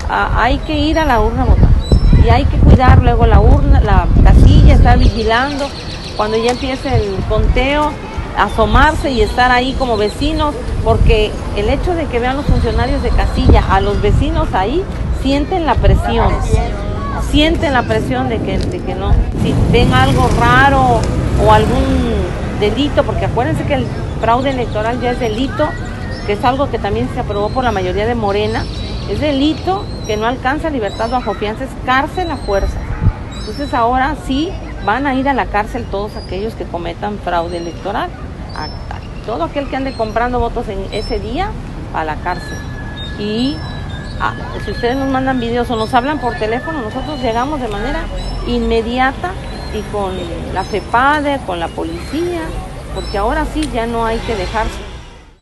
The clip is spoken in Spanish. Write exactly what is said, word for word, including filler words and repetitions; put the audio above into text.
a, hay que ir a la urna a votar. Y hay que cuidar luego la urna, la casilla, estar vigilando. Cuando ya empiece el conteo, asomarse y estar ahí como vecinos, porque el hecho de que vean los funcionarios de casilla a los vecinos ahí, sienten la presión, sienten la presión de que, de que no, si ven algo raro o algún delito, porque acuérdense que el fraude electoral ya es delito, que es algo que también se aprobó por la mayoría de Morena, es delito que no alcanza libertad bajo fianza, es cárcel a fuerza. Entonces ahora sí van a ir a la cárcel todos aquellos que cometan fraude electoral, a, a todo aquel que ande comprando votos en ese día, a la cárcel. Y a, si ustedes nos mandan videos o nos hablan por teléfono, nosotros llegamos de manera inmediata y con la FEPADE, con la policía, porque ahora sí ya no hay que dejarse